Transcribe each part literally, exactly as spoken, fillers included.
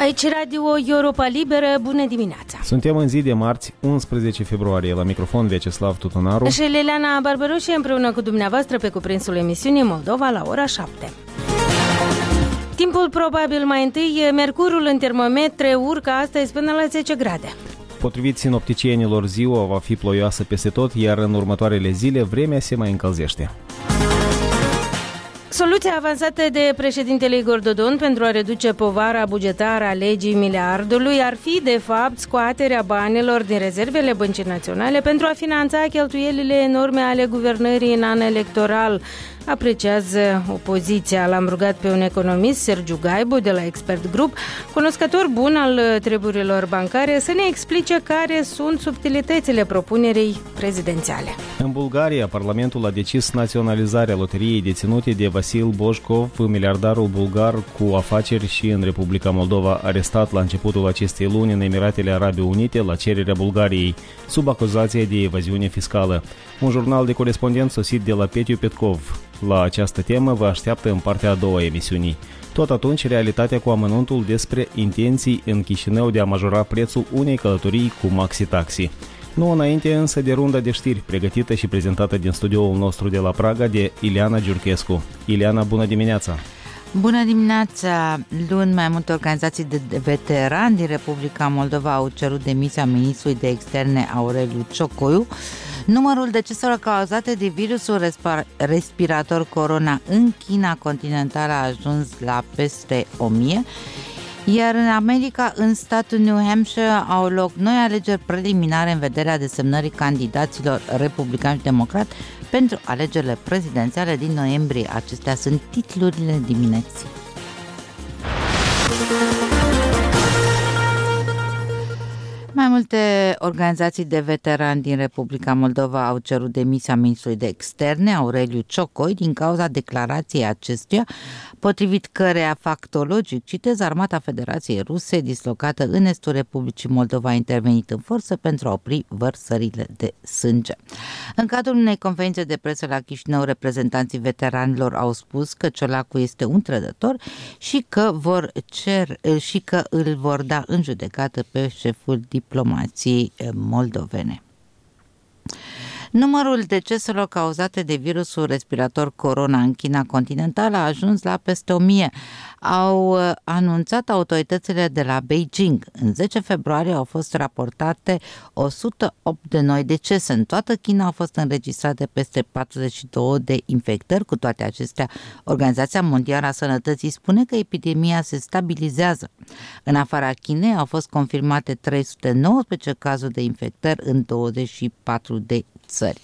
Aici Radio Europa Liberă, bună dimineața! Suntem în zi de marți, unsprezece februarie, la microfon Vyacheslav Tutunaru și Liliana Barbaroș împreună cu dumneavoastră pe cuprinsul emisiunii Moldova la ora șapte. Timpul probabil mai întâi, mercurul în termometre urcă astăzi până la zece grade. Potrivit sinopticienilor, ziua va fi ploioasă peste tot, iar în următoarele zile vremea se mai încălzește. Soluția avansată de președintele Igor Dodon pentru a reduce povara bugetară a legii miliardului ar fi, de fapt, scoaterea banilor din rezervele Băncii Naționale pentru a finanța cheltuielile enorme ale guvernării în an electoral, apreciază opoziția. L-am rugat pe un economist, Sergiu Gaibu, de la Expert Group, cunoscător bun al treburilor bancare, să ne explice care sunt subtilitățile propunerii prezidențiale. În Bulgaria, Parlamentul a decis naționalizarea loteriei deținute de Vasil Boșcov, miliardarul bulgar cu afaceri și în Republica Moldova, arestat la începutul acestei luni în Emiratele Arabe Unite la cererea Bulgariei, sub acuzație de evaziune fiscală. Un jurnal de corespondent sosit de la Petiu Petkov la această temă vă așteaptă în partea a doua a emisiunii. Tot atunci, realitatea cu amănuntul despre intenții în Chișinău de a majora prețul unei călătorii cu maxi-taxi. Nu înainte însă de runda de știri, pregătită și prezentată din studioul nostru de la Praga de Ileana Giurchescu. Ileana, bună dimineața! Bună dimineața! Luni, mai multe organizații de veterani din Republica Moldova au cerut demisia ministrului de externe Aureliu Ciocoi. Numărul deceselor cauzate de virusul respirator corona în China continentală a ajuns la peste o mie, iar în America, în statul New Hampshire, au loc noi alegeri preliminare în vederea desemnării candidaților republicani și democrat pentru alegerile prezidențiale din noiembrie. Acestea sunt titlurile dimineții. Mai multe organizații de veterani din Republica Moldova au cerut demisia ministrului de externe, Aureliu Ciocoi, din cauza declarației acestuia, potrivit căreia factologic, citez, Armata Federației Ruse, dislocată în estul Republicii Moldova, a intervenit în forță pentru a opri vărsările de sânge. În cadrul unei conferințe de presă la Chișinău, reprezentanții veteranilor au spus că Ciolacu este un trădător și că vor cer și că îl vor da în judecată pe șeful diplomației moldovene. Numărul deceselor cauzate de virusul respirator corona în China continentală a ajuns la peste o mie. Au anunțat autoritățile de la Beijing. În zece februarie au fost raportate o sută opt de noi decese. În toată China au fost înregistrate peste patruzeci și două de infectări. Cu toate acestea, Organizația Mondială a Sănătății spune că epidemia se stabilizează. În afara Chinei au fost confirmate trei sute nouăsprezece cazuri de infectări în douăzeci și patru de țări.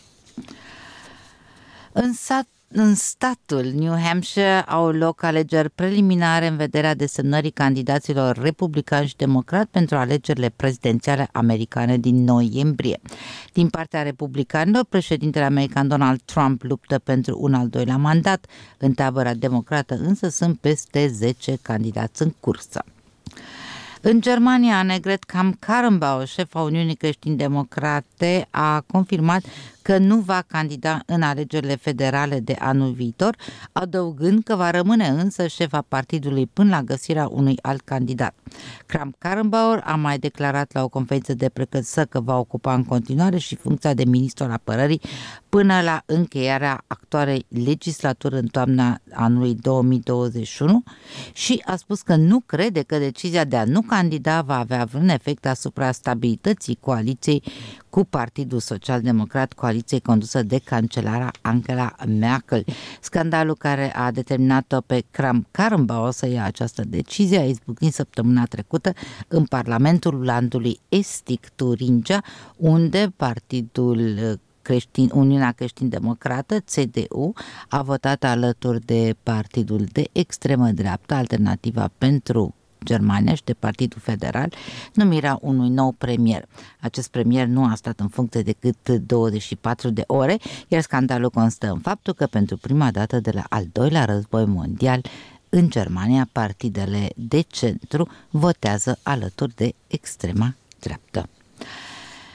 În sat În statul New Hampshire au loc alegeri preliminare în vederea desemnării candidaților republicani și democrat pentru alegerile prezidențiale americane din noiembrie. Din partea republicanilor, președintele american Donald Trump luptă pentru un al doilea mandat. În tabăra democrată însă sunt peste zece candidați în cursă. În Germania, Annegret Kramp-Karrenbauer, șefa Uniunii Creștin-Democrate, a confirmat că nu va candida în alegerile federale de anul viitor, adăugând că va rămâne însă șefa partidului până la găsirea unui alt candidat. Kramp-Karrenbauer a mai declarat la o conferință de presă că va ocupa în continuare și funcția de ministru al apărării până la încheierea actualei legislaturi în toamna anului două mii douăzeci și unu și a spus că nu crede că decizia de a nu candida va avea vreun efect asupra stabilității coaliției cu Partidul Social-Democrat, coaliție condusă de cancelara Angela Merkel. Scandalul care a determinat-o pe Kramp-Karrenbauer să ia această decizie a izbucnit săptămâna trecută în Parlamentul landului estic Turingia, unde Partidul Creștin, Uniunea Creștin-Democrată, C D U, a votat alături de Partidul de extremă dreaptă, Alternativa pentru Germania și de Partidul Federal, numirea unui nou premier. Acest premier nu a stat în funcție decât douăzeci și patru de ore, iar scandalul constă în faptul că pentru prima dată de la al doilea război mondial, în Germania, partidele de centru votează alături de extrema dreaptă.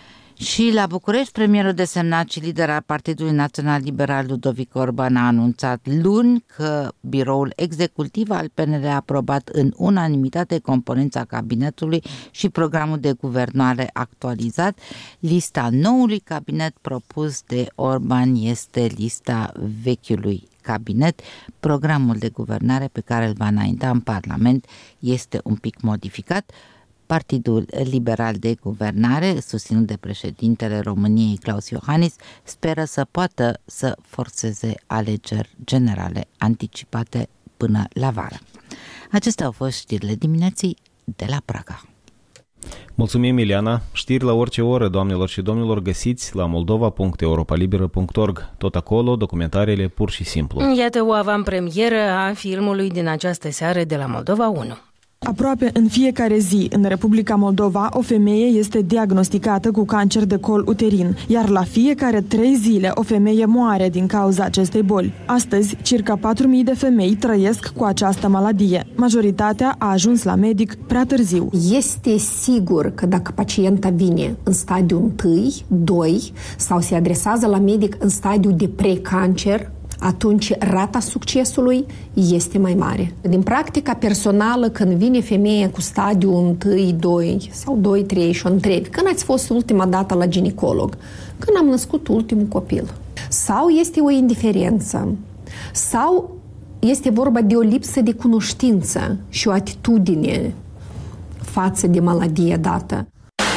Și la București, premierul desemnat și lider al Partidului Național Liberal Ludovic Orban a anunțat luni că biroul executiv al P N L a aprobat în unanimitate componența cabinetului și programul de guvernare actualizat. Lista noului cabinet propus de Orban este lista vechiului cabinet. Programul de guvernare pe care îl va înainta în Parlament este un pic modificat. Partidul Liberal de Guvernare, susținut de președintele României Klaus Iohannis, speră să poată să forțeze alegeri generale anticipate până la vară. Acestea au fost știrile dimineții de la Praga. Mulțumim, Ileana. Știri la orice oră, doamnelor și domnilor, găsiți la moldova punct europalibera punct org. Tot acolo, documentarele pur și simplu. Iată o avantpremieră a filmului din această seară de la Moldova unu. Aproape în fiecare zi, în Republica Moldova, o femeie este diagnosticată cu cancer de col uterin, iar la fiecare trei zile o femeie moare din cauza acestei boli. Astăzi, circa patru mii de femei trăiesc cu această maladie. Majoritatea a ajuns la medic prea târziu. Este sigur că dacă pacienta vine în stadiul unu, doi sau se adresează la medic în stadiul de precancer, atunci rata succesului este mai mare. Din practica personală, când vine femeia cu stadiul unu, doi sau doi, trei și o întrebi, când ați fost ultima dată la ginecolog? Când am născut ultimul copil. Sau este o indiferență, sau este vorba de o lipsă de cunoștință și o atitudine față de maladie dată.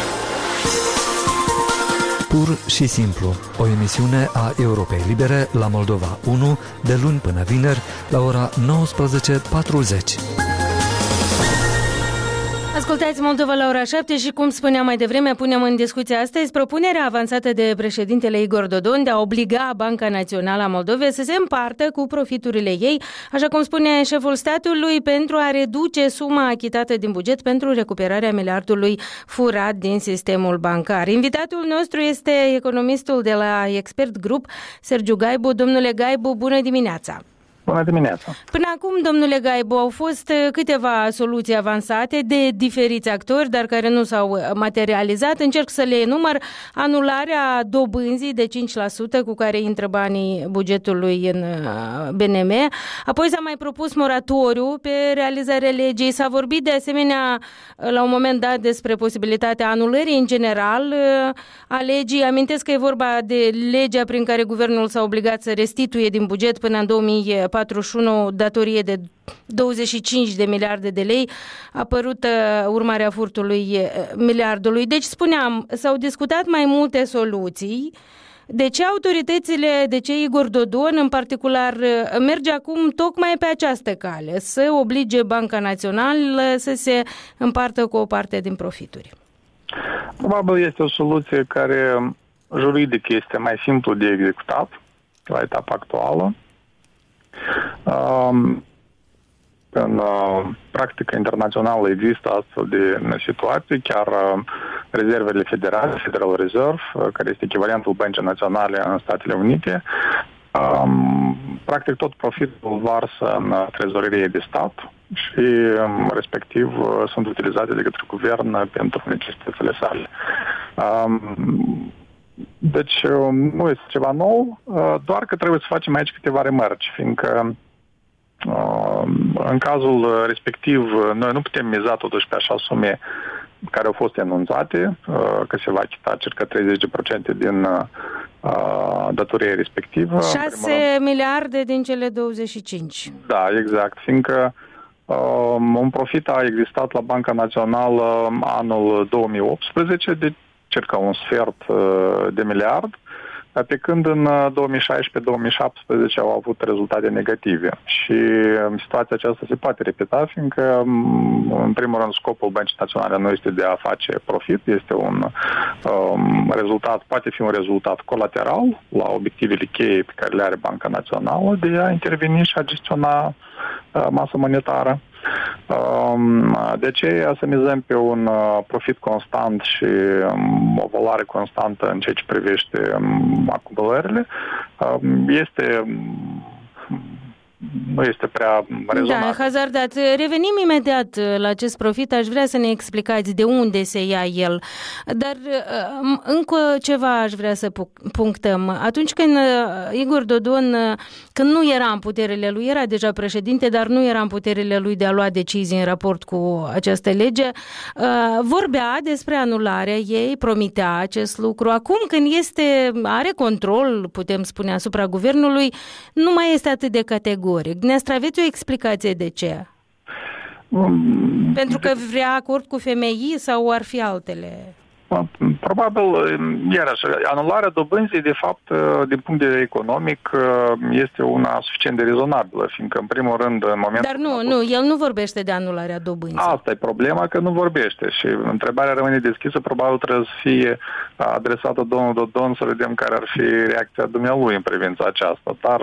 Pur și simplu, o emisiune a Europei Libere la Moldova unu, de luni până vineri, la ora nouăsprezece patruzeci. Ascultați Moldova la ora șapte și, cum spuneam mai devreme, punem în discuție astăzi propunerea avansată de președintele Igor Dodon de a obliga Banca Națională a Moldovei să se împartă cu profiturile ei, așa cum spune șeful statului, pentru a reduce suma achitată din buget pentru recuperarea miliardului furat din sistemul bancar. Invitatul nostru este economistul de la Expert Group, Sergiu Gaibu. Domnule Gaibu, bună dimineața! Bună dimineața! Până acum, domnule Gaibu, au fost câteva soluții avansate de diferiți actori, dar care nu s-au materializat. Încerc să le enumăr: anularea dobânzii de cinci la sută cu care intră banii bugetului în B N M. Apoi s-a mai propus moratoriu pe realizarea legii. S-a vorbit de asemenea la un moment dat despre posibilitatea anulării în general a legii. Amintesc că e vorba de legea prin care guvernul s-a obligat să restituie din buget până în două mii patruzeci și unu datorie de douăzeci și cinci de miliarde de lei, apărută urmarea furtului miliardului. Deci, spuneam, s-au discutat mai multe soluții. De ce autoritățile, de ce Igor Dodon în particular merge acum tocmai pe această cale, să oblige Banca Națională să se împartă cu o parte din profituri? Probabil este o soluție care juridic este mai simplu de executat la etapa actuală. Um, în uh, practica internațională există astfel de situații, chiar uh, rezervele federale, Federal Reserve, uh, care este echivalentul Băncii Naționale în Statele Unite, um, practic tot profitul varsă în trezorerie de stat și um, respectiv uh, sunt utilizate de către guvern pentru necesitățile sale. Um, Deci nu este ceva nou, doar că trebuie să facem aici câteva remarci, fiindcă în cazul respectiv noi nu putem miza totuși pe așa sume care au fost enunțate, că se va achita circa treizeci la sută din datoria respectivă. șase miliarde din cele douăzeci și cinci. Da, exact, fiindcă un profit a existat la Banca Națională anul două mii optsprezece, de circa un sfert de miliard, pe când în două mii șaisprezece două mii șaptesprezece au avut rezultate negative. Și situația aceasta se poate repeta, fiindcă, în primul rând, scopul Băncii Naționale nu este de a face profit, este un um, rezultat, poate fi un rezultat colateral la obiectivele cheie pe care le are Banca Națională de a interveni și a gestiona uh, masă monetară. De aceea să mizăm pe un profit constant și o valoare constantă în ceea ce privește acumulările este nu este prea rezonabil. Da, hazardat. Revenim imediat la acest profit. Aș vrea să ne explicați de unde se ia el. Dar încă ceva aș vrea să punctăm. Atunci când Igor Dodon, când nu era în puterile lui, era deja președinte, dar nu era în puterile lui de a lua decizii în raport cu această lege, vorbea despre anularea ei, promitea acest lucru. Acum când este, are control, putem spune, asupra guvernului, nu mai este atât de categoric. Dumneavoastră aveți o explicație de ce? Um, Pentru că vrea acord cu F M I sau ar fi altele? Probabil, iarăși, anularea dobânzii, de fapt, din punct de vedere economic, este una suficient de rezonabilă, fiindcă, în primul rând, în momentul... Dar nu, nu, el nu vorbește de anularea dobânzii. Asta e problema, că nu vorbește și întrebarea rămâne deschisă, probabil trebuie să fie adresată domnul Dodon să vedem care ar fi reacția dumnealui în privința aceasta, dar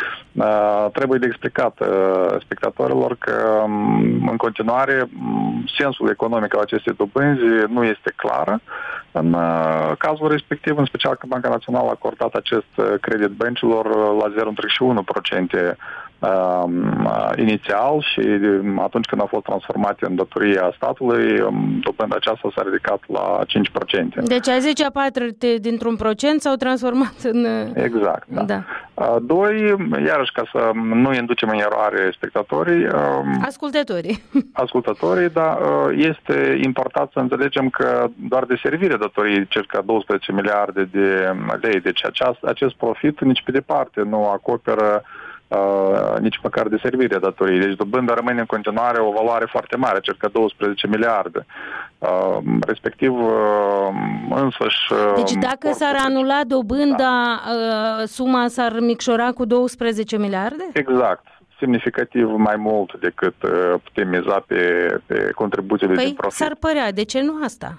uh, trebuie de explicat uh, spectatorilor că, în continuare, sensul economic al acestei dobânzi nu este clar. În uh, cazul respectiv, în special că Banca Națională a acordat acest uh, credit băncilor la zero virgulă unu la sută uh, uh, inițial și uh, atunci când a fost transformate în datoria statului, um, dobânda aceasta s-a ridicat la cinci la sută. Deci a zecea parte dintr-un procent s-au transformat în... Exact, da. da. Uh, doi, iarăși ca să nu inducem în eroare spectatorii... Uh, ascultătorii. Ascultătorii, dar uh, este important să înțelegem că doar de servire datoriei circa douăsprezece miliarde de lei. Deci aceast, acest profit nici pe departe nu acoperă uh, nici măcar de servire datoriei. Deci dobânda rămâne în continuare o valoare foarte mare, circa douăsprezece miliarde. Uh, respectiv, uh, însăși... Uh, deci dacă s-ar anula dobânda, da. uh, suma s-ar micșora cu douăsprezece miliarde? Exact. Semnificativ mai mult decât uh, putem miza pe, pe contribuțiile păi, din profit. S-ar părea. De ce nu asta?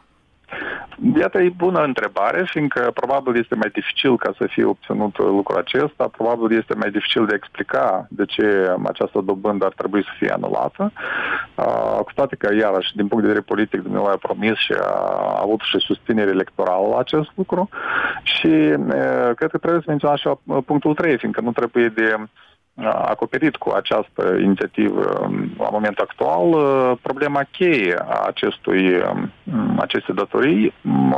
Iată, e bună întrebare, fiindcă probabil este mai dificil ca să fie obținut lucrul acesta, probabil este mai dificil de a explica de ce această dobândă ar trebui să fie anulată. Uh, cu toate că, iarăși, din punct de vedere politic, Dumnezeu a promis și a avut și susținere electorală la acest lucru și uh, cred că trebuie să menționăm și punctul trei, fiindcă nu trebuie de acoperit cu această inițiativă la momentul actual problema cheie a acestui, acestei datorii,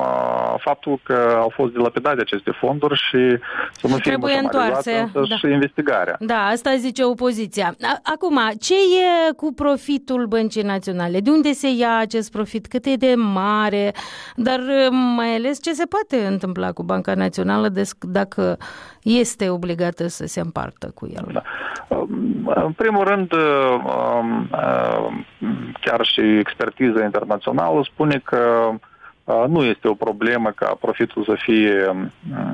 faptul că au fost dilapidate aceste fonduri și să nu fie mușamalizate da. și investigarea. Da, asta zice opoziția. Acum, ce e cu profitul Băncii Naționale? De unde se ia acest profit? Cât e de mare? Dar mai ales ce se poate întâmpla cu Banca Națională dacă este obligată să se împartă cu el? Da. În primul rând, chiar și expertiza internațională spune că nu este o problemă ca profitul să fie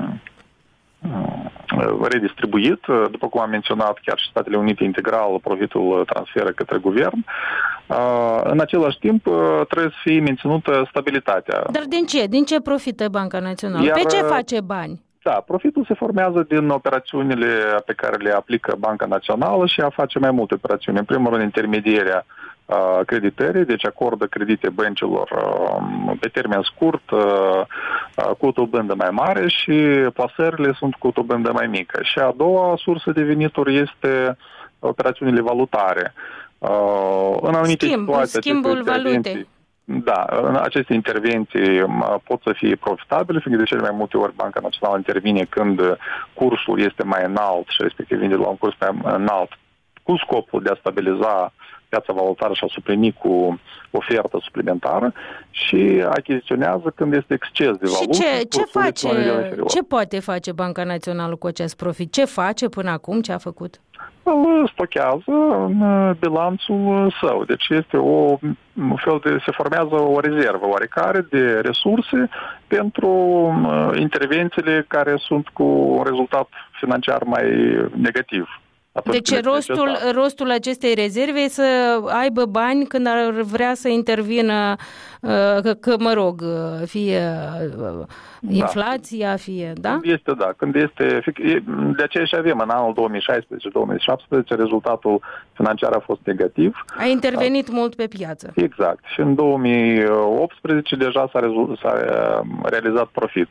redistribuit. După cum am menționat, chiar și Statele Unite integral profitul transferă către guvern. În același timp, trebuie să fie menținută stabilitatea. Dar din ce? Din ce profită Banca Națională? Iar, pe ce face bani? Da, profitul se formează din operațiunile pe care le aplică Banca Națională și a face mai multe operațiuni. În primul rând, intermedierea uh, creditării, deci acordă credite băncilor uh, pe termen scurt, uh, uh, cu o dobândă mai mare și plasările sunt cu o dobândă mai mică. Și a doua sursă de venituri este operațiunile valutare. Uh, în anumite Schimb, situații, schimbul valutei. Da, aceste intervenții pot să fie profitabile, fiindcă de cele mai multe ori Banca Națională intervine când cursul este mai înalt și respectiv vinde la un curs mai înalt, cu scopul de a stabiliza piața valutară și a suplini cu ofertă suplimentară și achiziționează când este exces de valută. Și ce, ce face, ce poate face Banca Națională cu acest profit? Ce face până acum? Ce a făcut? Îl stochează în bilanțul său. Deci este o, un fel de, se formează o rezervă oarecare de resurse pentru intervențiile care sunt cu un rezultat financiar mai negativ. Deci rostul, rostul acestei rezerve e să aibă bani când ar vrea să intervină că, că mă rog, fie inflația, da. fie, da? Când este, da, când este, de aceea și avem în anul două mii șaisprezece două mii șaptesprezece rezultatul financiar a fost negativ. A intervenit da. mult pe piață. Exact. Și în două mii optsprezece deja s-a, rezult, s-a realizat profit.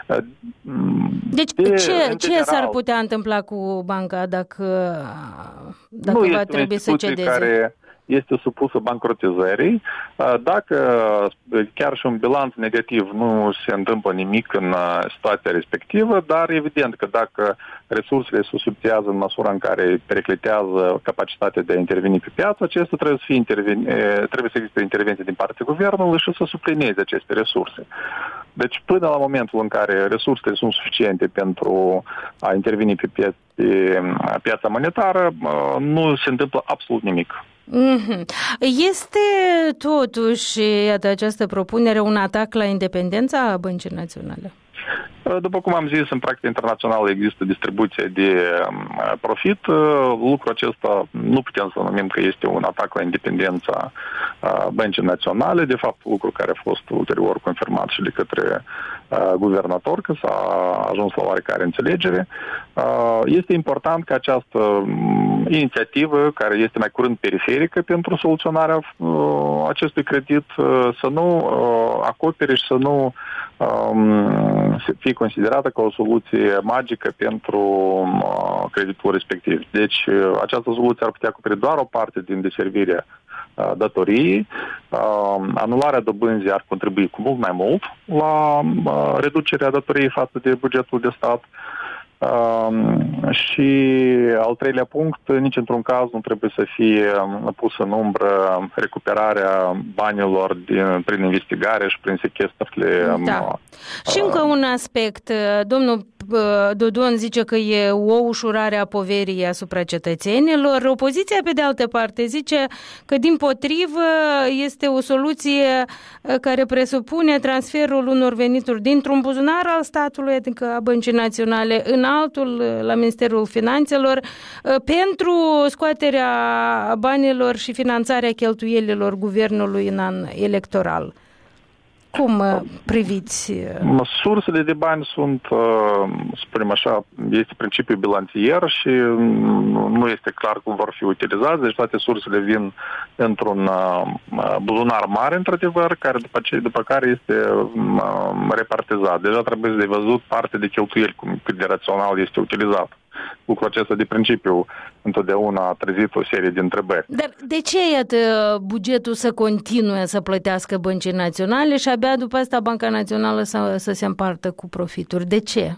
Deci de, ce, ce general, s-ar putea întâmpla cu banca dacă, dacă nu va trebui să cedeze? Care este supusă bancrotizării. Dacă chiar și un bilanț negativ nu se întâmplă nimic în situația respectivă, dar evident că dacă resursele se subțiază în măsura în care periclitează capacitatea de a interveni pe piață, acestea trebuie să, fie interveni, trebuie să existe intervenție din partea guvernului și să suplineze aceste resurse. Deci până la momentul în care resursele sunt suficiente pentru a interveni pe, pia- pe piața monetară, nu se întâmplă absolut nimic. Mm-hmm. Este totuși, iată, această propunere un atac la independența Băncii Naționale? După cum am zis, în practică internațională există distribuție de profit. Lucrul acesta nu putem să numim că este un atac la independența Băncii Naționale. De fapt, lucru care a fost ulterior confirmat și de către guvernator, că s-a ajuns la oarecare înțelegere. Este important ca această inițiativă, care este mai curând periferică pentru soluționarea acestui credit, să nu acopere și să nu fie considerată ca o soluție magică pentru creditul respectiv. Deci această soluție ar putea acoperi doar o parte din deservirea datoriei. Anularea dobânzii ar contribui cu mult mai mult la reducerea datoriei față de bugetul de stat. Uh, și al treilea punct, nici într-un caz nu trebuie să fie pusă în umbră recuperarea banilor din, prin investigare și prin sechestrele. Da. Uh, și încă un aspect, domnul Dodon zice că e o ușurare a poverii asupra cetățenilor. Opoziția, pe de altă parte, zice că, dimpotrivă, este o soluție care presupune transferul unor venituri dintr-un buzunar al statului, adică a Băncii Naționale, în altul, la Ministerul Finanțelor, pentru scoaterea banilor și finanțarea cheltuielilor guvernului în an electoral. Cum priviți? Sursele de bani sunt, spunem așa, este principiul bilanțier și nu este clar cum vor fi utilizați. Deci toate sursele vin într-un buzunar mare, într-adevăr, care după, ce, după care este repartizat. Deja trebuie de văzut parte de cheltuieli, cum cât de rațional este utilizat. Lucrul acesta de principiu întotdeauna a trezit o serie de întrebări. Dar de ce, iată, bugetul să continue să plătească Băncii Naționale și abia după asta Banca Națională să, să se împartă cu profituri? De ce?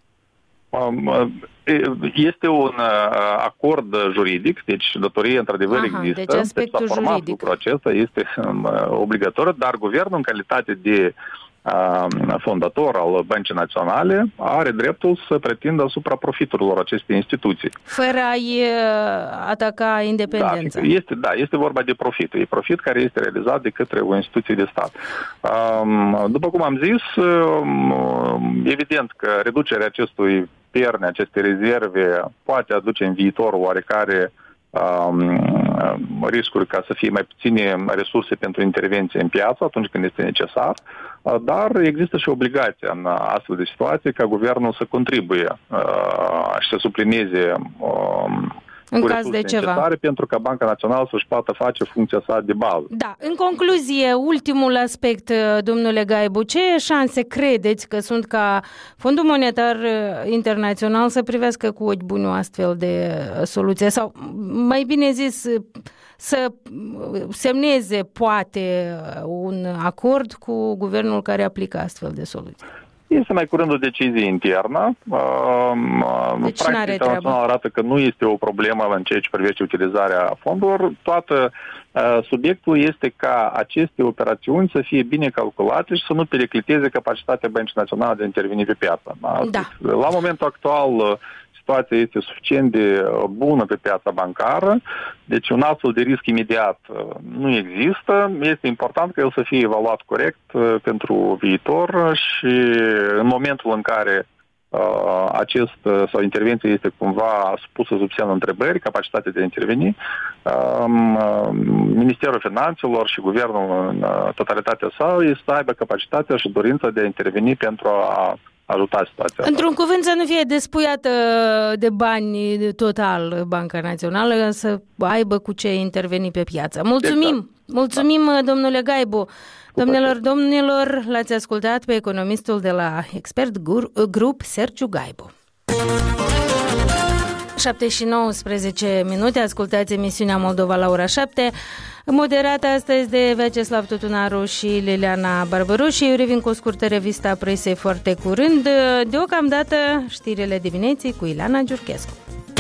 Este un acord juridic, deci datoria într-adevăr Aha, există. Deci aspectul deci s-a format juridic. Lucrul acesta este obligatoriu, dar guvernul, în calitate de fondator al Băncii Naționale, are dreptul să pretindă asupra profiturilor acestei instituții. Fără a-i ataca independența. Da, este, da, este vorba de profit. E profit care este realizat de către o instituție de stat. După cum am zis, evident că reducerea acestui pierne, acestei rezerve, poate aduce în viitor oarecare riscuri ca să fie mai puține resurse pentru intervenție în piață atunci când este necesar, dar există și obligația în astfel de situații ca guvernul să contribuie și să suplineze în caz de ceva, pentru ca Banca Națională să-și poată face funcția sa de bază. Da. În concluzie, ultimul aspect, domnule Gaibu, ce șanse credeți că sunt ca Fondul Monetar Internațional să privească cu ochi buni o astfel de soluție? Sau, mai bine zis, să semneze, poate, un acord cu guvernul care aplică astfel de soluții? Este mai curând o decizie internă. Deci Practic internațional arată că nu este o problemă în ceea ce privește utilizarea fondurilor. Toată subiectul este ca aceste operațiuni să fie bine calculate și să nu pericliteze capacitatea Băncii Naționale de a interveni pe piață. Da. La momentul actual, situația este suficient de bună pe piața bancară, deci un astfel de risc imediat nu există. Este important ca el să fie evaluat corect pentru viitor și în momentul în care acest sau intervenție este cumva supusă sub semnul întrebării, capacitatea de a interveni, Ministerul Finanțelor și Guvernul în totalitatea sa este să aibă capacitatea și dorința de a interveni pentru a ajuta situația. Într-un cuvânt, să nu fie despuiată de bani total Banca Națională, să aibă cu ce interveni pe piață. Mulțumim! Exact. Mulțumim, da. Domnule Gaibu! Domnilor, domnilor, l-ați ascultat pe economistul de la Expert Group, Sergiu Gaibu. șapte și nouăsprezece minute, ascultați emisiunea Moldova la ora șapte, moderată astăzi de Vyacheslav Tutunaru și Liliana Barbaru, și eu revin cu o scurtă revistă a presei foarte curând. Deocamdată știrile dimineții cu Ileana Giurchescu.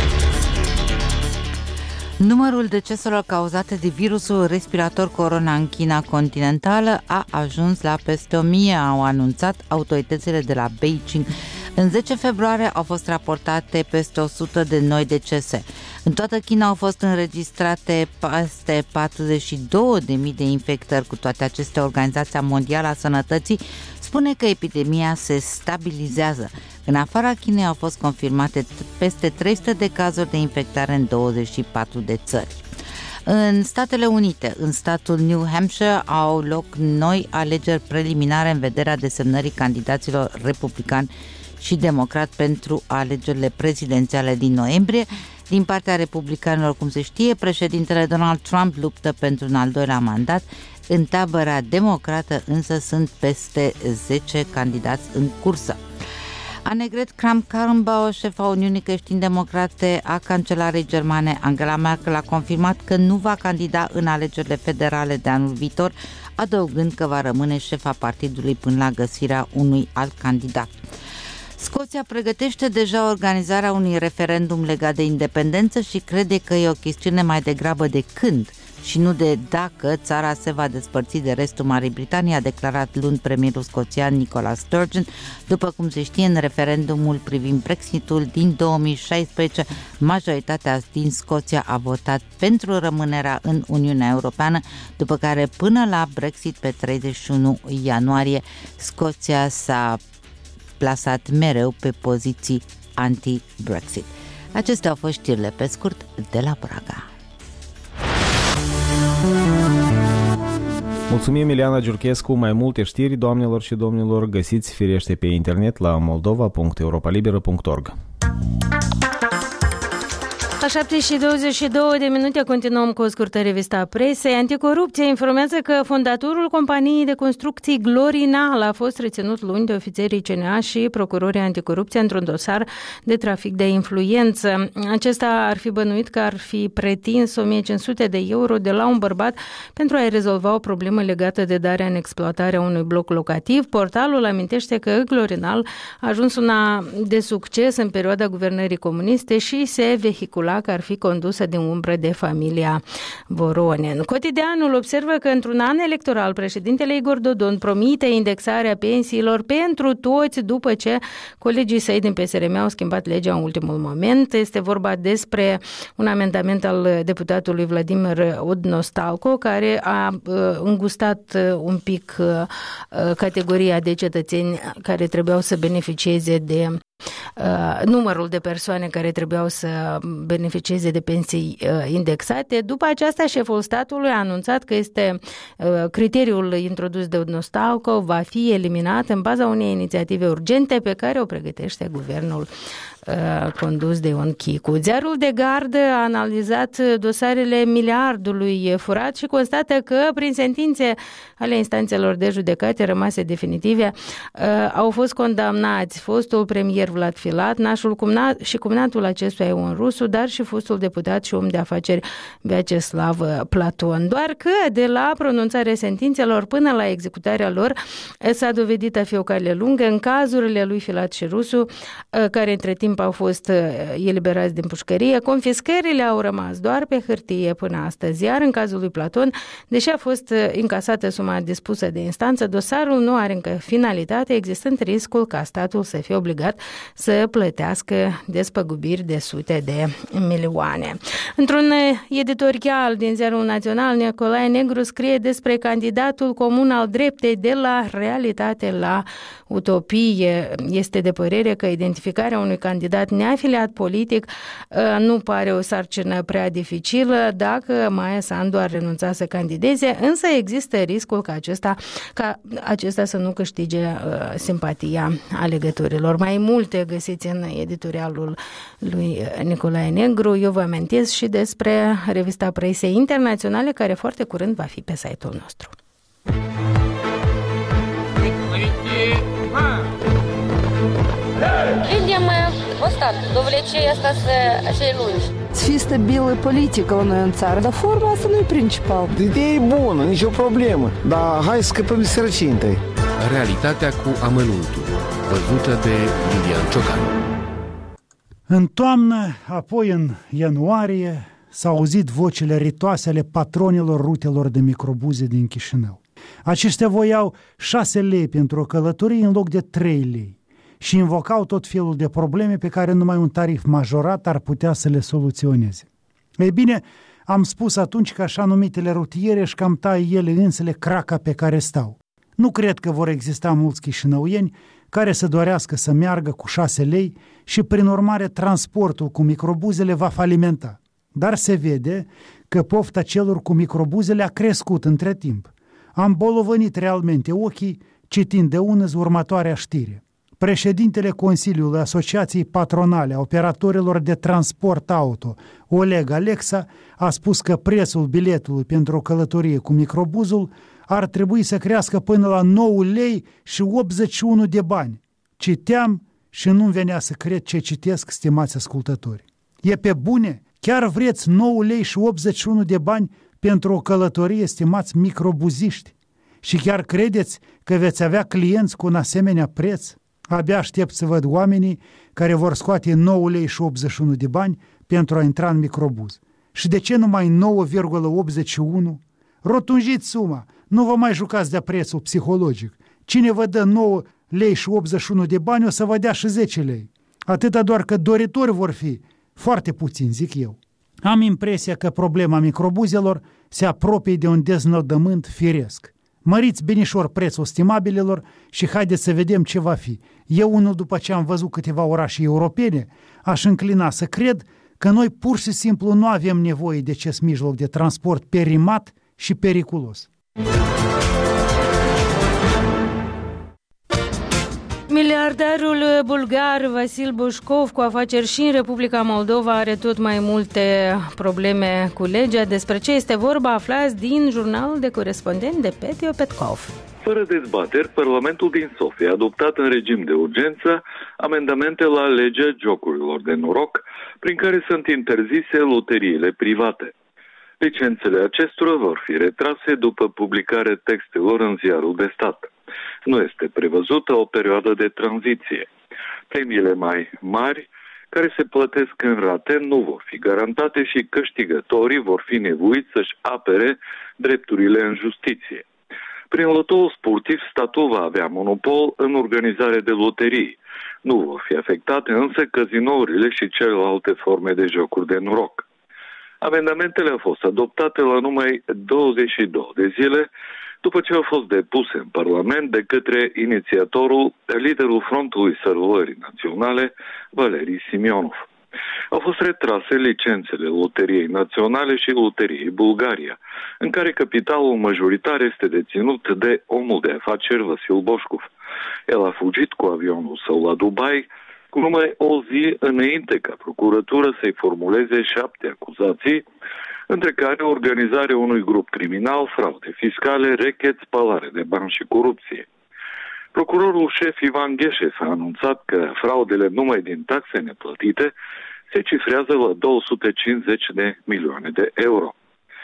Numărul deceselor cauzate de virusul respirator corona în China continentală a ajuns la peste o mie, au anunțat autoritățile de la Beijing. În zece februarie au fost raportate peste o sută de noi decese. În toată China au fost înregistrate peste patruzeci și două de mii de infectări. Cu toate acestea, Organizația Mondială a Sănătății spune că epidemia se stabilizează. În afara Chinei au fost confirmate peste trei sute de cazuri de infectare în douăzeci și patru de țări. În Statele Unite, în statul New Hampshire, au loc noi alegeri preliminare în vederea desemnării candidaților republicani și democrat pentru alegerile prezidențiale din noiembrie. Din partea republicanilor, cum se știe, președintele Donald Trump luptă pentru un al doilea mandat. În tabăra democrată însă sunt peste zece candidați în cursă. Annegret Kramp-Karrenbauer, șefa Uniunii Creștin-Democrate a cancelarei germane Angela Merkel, a confirmat că nu va candida în alegerile federale de anul viitor, adăugând că va rămâne șefa partidului până la găsirea unui alt candidat. Scoția pregătește deja organizarea unui referendum legat de independență și crede că e o chestiune mai degrabă de când și nu de dacă țara se va despărți de restul Marii Britanii, a declarat luni premierul scoțian Nicola Sturgeon. După cum se știe, în referendumul privind Brexitul din două mii șaisprezece, majoritatea din Scoția a votat pentru rămânerea în Uniunea Europeană, după care până la Brexit pe treizeci și unu ianuarie, Scoția s-a plasat mereu pe poziții anti-Brexit. Acestea au fost știrile pe scurt de la Praga. Mulțumim, Ileana Giurchescu. Mai multe știri, doamnelor și domnilor, găsiți firește pe internet la moldova punct europa liberă punct org. La șapte și douăzeci și două de minute continuăm cu o scurtă revistă a presei. Anticorupție informează că fondatorul companiei de construcții Glorinal a fost reținut luni de ofițerii C N A și procurorii anticorupție într-un dosar de trafic de influență. Acesta ar fi bănuit că ar fi pretins o mie cinci sute de euro de la un bărbat pentru a-i rezolva o problemă legată de darea în exploatare a unui bloc locativ. Portalul amintește că Glorinal a ajuns una de succes în perioada guvernării comuniste și se vehicula că ar fi condusă din umbră de familia Voronin. Cotidianul observă că într-un an electoral președintele Igor Dodon promite indexarea pensiilor pentru toți după ce colegii săi din P S R M au schimbat legea în ultimul moment. Este vorba despre un amendament al deputatului Vladimir Odnostalco care a îngustat un pic categoria de cetățeni care trebuiau să beneficieze de Uh, numărul de persoane care trebuiau să beneficieze de pensii uh, indexate. După aceasta, șeful statului a anunțat că este uh, criteriul introdus de Odnostalco va fi eliminat în baza unei inițiative urgente pe care o pregătește guvernul uh, condus de Ion Chicu. Ziarul de Gardă a analizat dosarele miliardului furat și constată că prin sentințe ale instanțelor de judecate rămase definitive uh, au fost condamnați fostul premier Vlad Filat, nașul cumnat și cumnatul acestuia Ion Rusu, dar și fostul deputat și om de afaceri Vyacheslav Platon. Doar că de la pronunțarea sentințelor până la executarea lor s-a dovedit a fi o cale lungă. În cazurile lui Filat și Rusu, care între timp au fost eliberați din pușcărie, confiscările au rămas doar pe hârtie până astăzi, iar în cazul lui Platon, deși a fost încasată suma dispusă de instanță, dosarul nu are încă finalitate, existând riscul ca statul să fie obligat să plătească despăgubiri de sute de milioane. Într-un editorial din Ziarul Național, Nicolae Negru scrie despre candidatul comun al dreptei de la realitate la utopie. Este de părere că identificarea unui candidat neafiliat politic nu pare o sarcină prea dificilă dacă Maia Sandu ar renunța să candideze, însă există riscul ca acesta, ca acesta să nu câștige uh, simpatia alegătorilor. Mai multe găsiți în editorialul lui Nicolae Negru. Eu vă amintesc și despre revista presei internaționale, care foarte curând va fi pe site-ul nostru. Видим остатки, довлечение остаться lungi. Să fie stabilă politică la noi în țară, dar forma asta nu e principal. Ideea e bună, nicio problemă, dar hai să scăpăm de sărăcie întâi. Realitatea cu amănuntul, văzută de Lilian Ciocan. În toamnă, apoi în ianuarie, s-au auzit vocile ritoase ale patronilor rutelor de microbuze din Chișinău. Aceștia voiau șase lei pentru o călătorie în loc de trei lei și invocau tot felul de probleme pe care numai un tarif majorat ar putea să le soluționeze. Ei bine, am spus atunci că așa numitele rutiere își cam taie ele însele craca pe care stau. Nu cred că vor exista mulți chișinăuieni care să dorească să meargă cu șase lei și prin urmare transportul cu microbuzele va falimenta. Dar se vede că pofta celor cu microbuzele a crescut între timp. Am bolovănit realmente ochii citind de unăzi următoarea știre. Președintele Consiliului Asociației Patronale a Operatorilor de Transport Auto, Oleg Alexa, a spus că prețul biletului pentru o călătorie cu microbuzul ar trebui să crească până la nouă lei și optzeci și unu de bani. Citeam și nu-mi venea să cred ce citesc, stimați ascultători. E pe bune? Chiar vreți nouă lei și optzeci și unu de bani pentru o călătorie, stimați microbuziști? Și chiar credeți că veți avea clienți cu un asemenea preț? Abia aștept să văd oamenii care vor scoate nouă lei și optzeci și unu de bani pentru a intra în microbuz. Și de ce numai nouă virgulă optzeci și unu? Rotunjiți suma, nu vă mai jucați de prețul psihologic. Cine vă dă nouă lei și optzeci și unu de bani o să vă dea și zece lei. Atâta doar că doritori vor fi foarte puțini, zic eu. Am impresia că problema microbuzelor se apropie de un deznodământ firesc. Măriți binișor prețul stimabililor și haideți să vedem ce va fi. Eu, unul după ce am văzut câteva orașe europene, aș înclina să cred că noi pur și simplu nu avem nevoie de acest mijloc de transport perimat și periculos. Miliardarul bulgar Vasil Boșcov, cu afaceri și în Republica Moldova, are tot mai multe probleme cu legea. Despre ce este vorba aflați din jurnalul de corespondent de Petio Petkov. Fără dezbateri, Parlamentul din Sofia a adoptat în regim de urgență amendamente la legea jocurilor de noroc, prin care sunt interzise loteriile private. Licențele acestora vor fi retrase după publicarea textelor în ziarul de stat. Nu este prevăzută o perioadă de tranziție. Premiile mai mari, care se plătesc în rate, nu vor fi garantate și câștigătorii vor fi nevoiți să-și apere drepturile în justiție. Prin lotoul sportiv, statul va avea monopol în organizare de loterii. Nu vor fi afectate însă cazinourile și celelalte forme de jocuri de noroc. Amendamentele au fost adoptate la numai douăzeci și două de zile, după ce au fost depuse în Parlament de către inițiatorul, liderul Frontului Sărbătorii Naționale, Valerii Simionov. Au fost retrase licențele Loteriei Naționale și Loteriei Bulgaria, în care capitalul majoritar este deținut de omul de afaceri Vasil Boșcov. El a fugit cu avionul său la Dubai, cu numai o zi înainte ca procuratura să-i formuleze șapte acuzații, între care organizarea unui grup criminal, fraude fiscale, rechet, spălare de bani și corupție. Procurorul șef Ivan Gheșef a anunțat că fraudele numai din taxe neplătite se cifrează la două sute cincizeci de milioane de euro.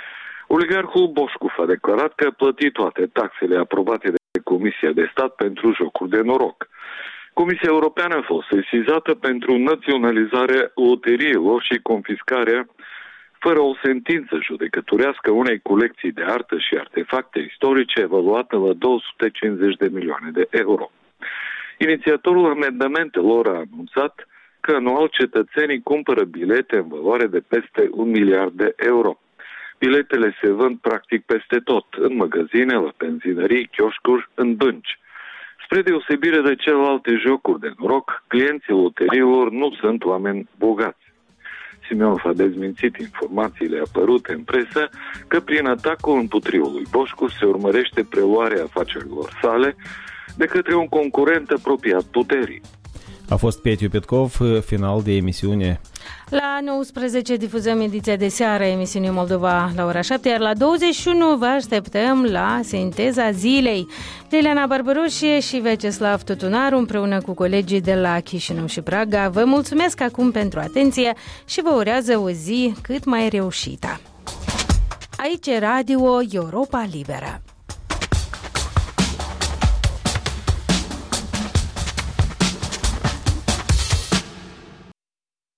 Oligarhul Boșcov a declarat că a plătit toate taxele aprobate de Comisia de Stat pentru jocuri de noroc. Comisia Europeană a fost sesizată pentru naționalizarea loteriilor și confiscarea fără o sentință judecătorească unei colecții de artă și artefacte istorice evaluată la două sute cincizeci de milioane de euro. Inițiatorul amendamentelor a anunțat că anual cetățenii cumpără bilete în valoare de peste un miliard de euro. Biletele se vând practic peste tot, în magazine, la benzinării, chioșcuri, în bănci. Spre deosebire de celelalte jocuri de noroc, clienții loteriilor nu sunt oameni bogați. Simeonov a dezmințit informațiile apărute în presă că prin atacul împotriva lui Boșcu se urmărește preluarea afacerilor sale de către un concurent apropiat puterii. A fost Petiu Petkov, final de emisiune. La nouăsprezece difuzăm ediția de seară a emisiunii Moldova la ora șapte, iar la douăzeci și unu vă așteptăm la Sinteza Zilei. Liliana Barbaroșie și Veceslav Tutunaru împreună cu colegii de la Chișinău și Praga vă mulțumesc acum pentru atenție și vă urează o zi cât mai reușită. Aici e Radio Europa Liberă.